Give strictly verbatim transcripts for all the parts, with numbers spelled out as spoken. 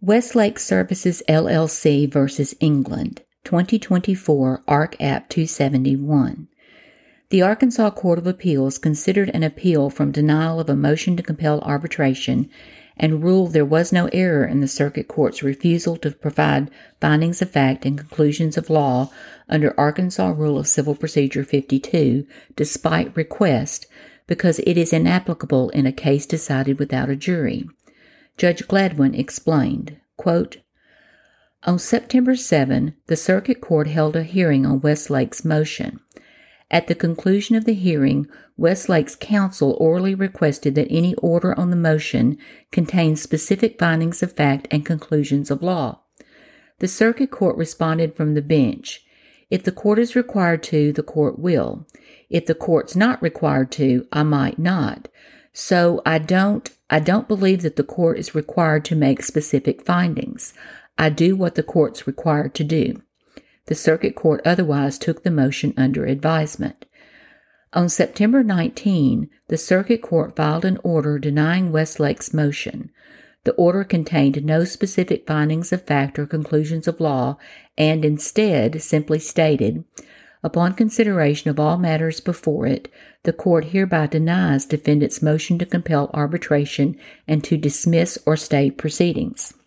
Westlake Services L L C versus England, twenty twenty-four, Ark App two seventy-one. The Arkansas Court of Appeals considered an appeal from denial of a motion to compel arbitration and ruled there was no error in the Circuit Court's refusal to provide findings of fact and conclusions of law under Arkansas Rule of Civil Procedure fifty-two, despite request, because it is inapplicable in a case decided without a jury. Judge Gladwin explained, quote, "On September seventh, the Circuit Court held a hearing on Westlake's motion. At the conclusion of the hearing, Westlake's counsel orally requested that any order on the motion contain specific findings of fact and conclusions of law. The Circuit Court responded from the bench, 'If the court is required to, the court will. If the court's not required to, I might not. So I don't, I don't believe that the court is required to make specific findings. I do what the court's required to do.' The Circuit Court otherwise took the motion under advisement. On September nineteenth, the Circuit Court filed an order denying Westlake's motion. The order contained no specific findings of fact or conclusions of law and instead simply stated, 'Upon consideration of all matters before it, the court hereby denies defendant's motion to compel arbitration and to dismiss or stay proceedings.'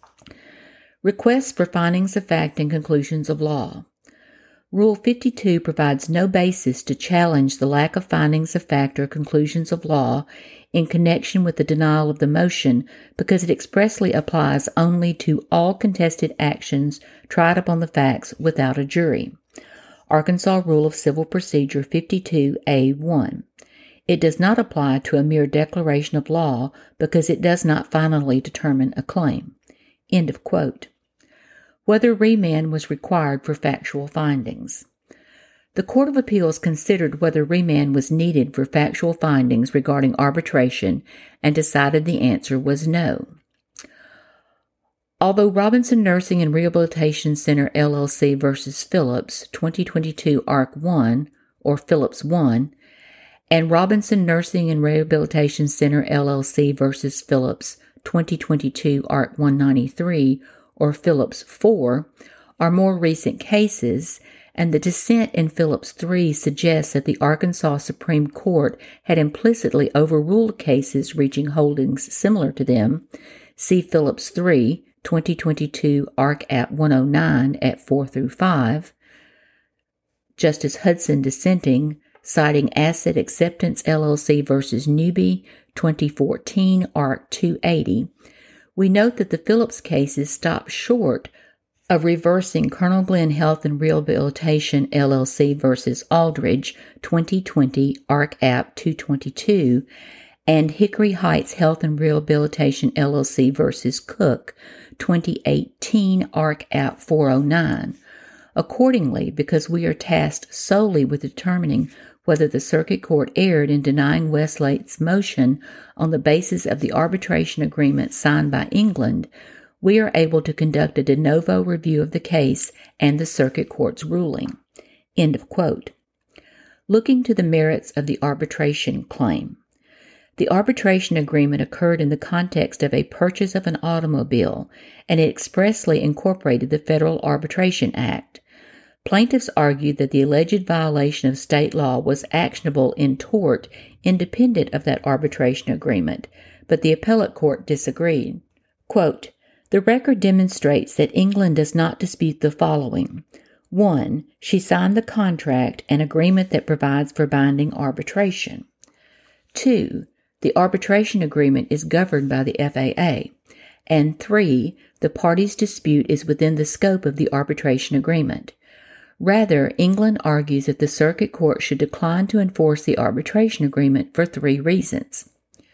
Requests for findings of fact and conclusions of law. Rule fifty-two provides no basis to challenge the lack of findings of fact or conclusions of law in connection with the denial of the motion because it expressly applies only to all contested actions tried upon the facts without a jury. Arkansas Rule of Civil Procedure fifty-two A one. It does not apply to a mere declaration of law because it does not finally determine a claim." End of quote. Whether remand was required for factual findings. The Court of Appeals considered whether remand was needed for factual findings regarding arbitration and decided the answer was no. Although Robinson Nursing and Rehabilitation Center L L C versus Phillips, twenty twenty-two Ark one, or Phillips one, and Robinson Nursing and Rehabilitation Center L L C versus Phillips, twenty twenty-two Ark one ninety-three, or Phillips four, are more recent cases, and the dissent in Phillips three suggests that the Arkansas Supreme Court had implicitly overruled cases reaching holdings similar to them. See Phillips three, twenty twenty-two Ark App one oh nine at four through five. Justice Hudson dissenting, citing Asset Acceptance L L C versus Newby, twenty fourteen Ark two eighty. We note that the Phillips cases stop short of reversing Colonel Glenn Health and Rehabilitation L L C versus Aldridge, twenty twenty Ark App two twenty-two, and Hickory Heights Health and Rehabilitation L L C versus Cook, twenty eighteen Ark App four oh nine. Accordingly, because we are tasked solely with determining whether the Circuit Court erred in denying Westlake's motion on the basis of the arbitration agreement signed by England, we are able to conduct a de novo review of the case and the Circuit Court's ruling. End of quote. Looking to the merits of the arbitration claim. The arbitration agreement occurred in the context of a purchase of an automobile, and it expressly incorporated the Federal Arbitration Act. Plaintiffs argued that the alleged violation of state law was actionable in tort independent of that arbitration agreement, but the appellate court disagreed. Quote, "The record demonstrates that England does not dispute the following. One, she signed the contract, an agreement that provides for binding arbitration. Two, the arbitration agreement is governed by the F A A. And three, the parties' dispute is within the scope of the arbitration agreement. Rather, England argues that the Circuit Court should decline to enforce the arbitration agreement for three reasons.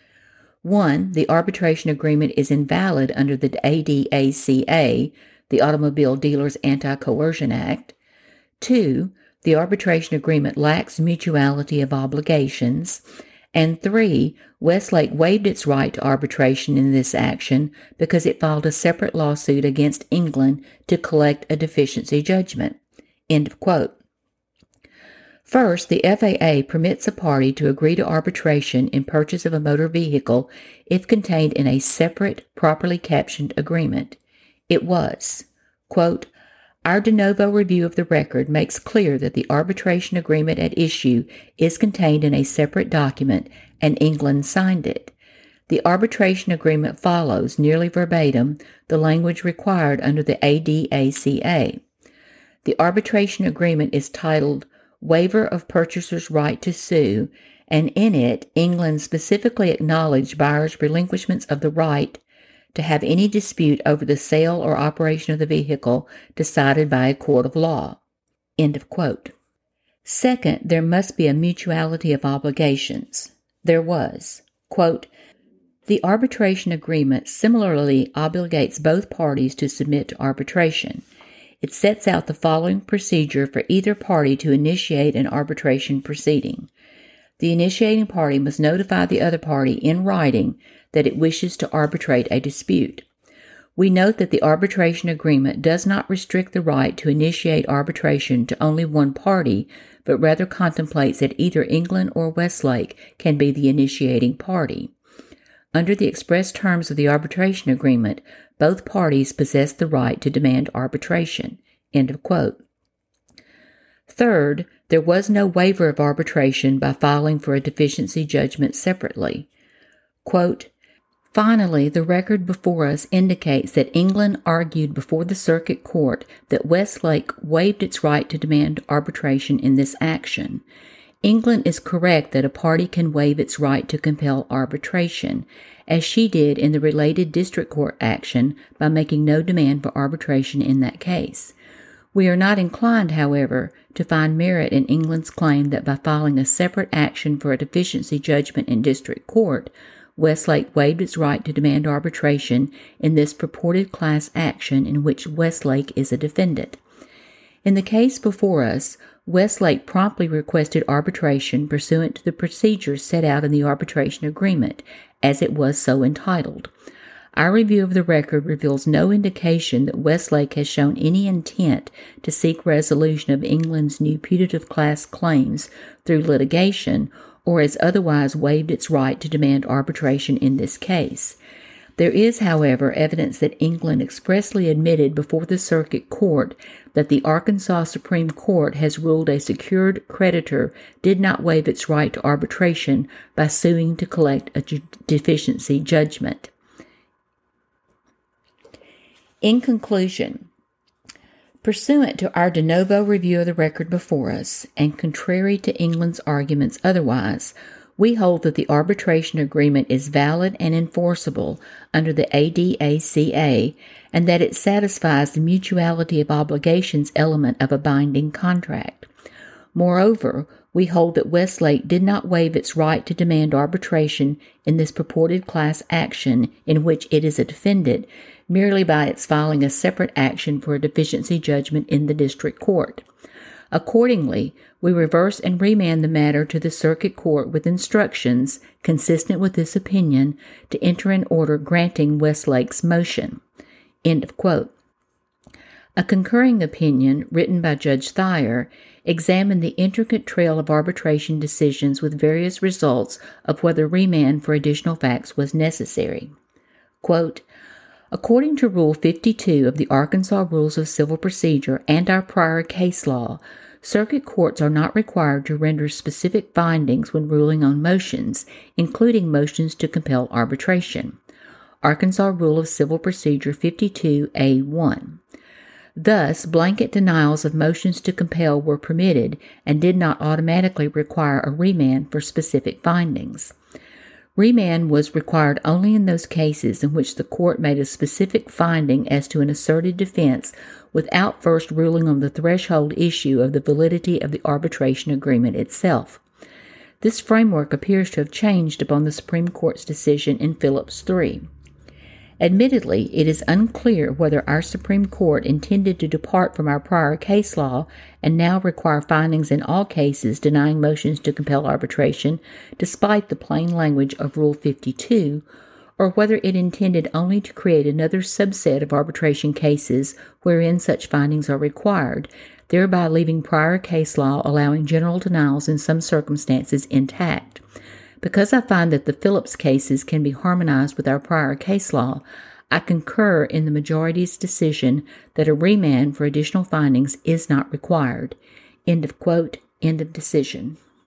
One, the arbitration agreement is invalid under the A D A C A, the Automobile Dealers Anti-Coercion Act. Two, the arbitration agreement lacks mutuality of obligations. And three, Westlake waived its right to arbitration in this action because it filed a separate lawsuit against England to collect a deficiency judgment." End of quote. First, the F A A permits a party to agree to arbitration in purchase of a motor vehicle if contained in a separate, properly captioned agreement. It was, quote, "Our de novo review of the record makes clear that the arbitration agreement at issue is contained in a separate document, and England signed it. The arbitration agreement follows, nearly verbatim, the language required under the A D A C A. The arbitration agreement is titled Waiver of Purchaser's Right to Sue, and in it, England specifically acknowledged buyers' relinquishments of the right to have any dispute over the sale or operation of the vehicle decided by a court of law." End of quote. Second, there must be a mutuality of obligations. There was, quote, "The arbitration agreement similarly obligates both parties to submit to arbitration. It sets out the following procedure for either party to initiate an arbitration proceeding. The initiating party must notify the other party in writing that it wishes to arbitrate a dispute. We note that the arbitration agreement does not restrict the right to initiate arbitration to only one party, but rather contemplates that either England or Westlake can be the initiating party. Under the express terms of the arbitration agreement, both parties possess the right to demand arbitration." End of quote. Third, there was no waiver of arbitration by filing for a deficiency judgment separately. Quote, "Finally, the record before us indicates that England argued before the circuit court that Westlake waived its right to demand arbitration in this action. England is correct that a party can waive its right to compel arbitration, as she did in the related district court action by making no demand for arbitration in that case. We are not inclined, however, to find merit in England's claim that by filing a separate action for a deficiency judgment in district court, Westlake waived its right to demand arbitration in this purported class action in which Westlake is a defendant. In the case before us, Westlake promptly requested arbitration pursuant to the procedures set out in the arbitration agreement, as it was so entitled. Our review of the record reveals no indication that Westlake has shown any intent to seek resolution of England's new putative class claims through litigation, or has otherwise waived its right to demand arbitration in this case. There is, however, evidence that England expressly admitted before the circuit court that the Arkansas Supreme Court has ruled a secured creditor did not waive its right to arbitration by suing to collect a ju- deficiency judgment. In conclusion, pursuant to our de novo review of the record before us, and contrary to England's arguments otherwise, we hold that the arbitration agreement is valid and enforceable under the A D A C A, and that it satisfies the mutuality of obligations element of a binding contract. Moreover, we hold that Westlake did not waive its right to demand arbitration in this purported class action in which it is a defendant merely by its filing a separate action for a deficiency judgment in the district court. Accordingly, we reverse and remand the matter to the circuit court with instructions consistent with this opinion to enter an order granting Westlake's motion." End of quote. A concurring opinion, written by Judge Thayer, examined the intricate trail of arbitration decisions with various results of whether remand for additional facts was necessary. Quote, "According to Rule fifty-two of the Arkansas Rules of Civil Procedure and our prior case law, circuit courts are not required to render specific findings when ruling on motions, including motions to compel arbitration. Arkansas Rule of Civil Procedure fifty-two A one. Thus, blanket denials of motions to compel were permitted and did not automatically require a remand for specific findings. Remand was required only in those cases in which the court made a specific finding as to an asserted defense without first ruling on the threshold issue of the validity of the arbitration agreement itself. This framework appears to have changed upon the Supreme Court's decision in Phillips three. Admittedly, it is unclear whether our Supreme Court intended to depart from our prior case law and now require findings in all cases denying motions to compel arbitration, despite the plain language of Rule fifty-two, or whether it intended only to create another subset of arbitration cases wherein such findings are required, thereby leaving prior case law allowing general denials in some circumstances intact. Because I find that the Phillips cases can be harmonized with our prior case law, I concur in the majority's decision that a remand for additional findings is not required. End of quote, end of decision.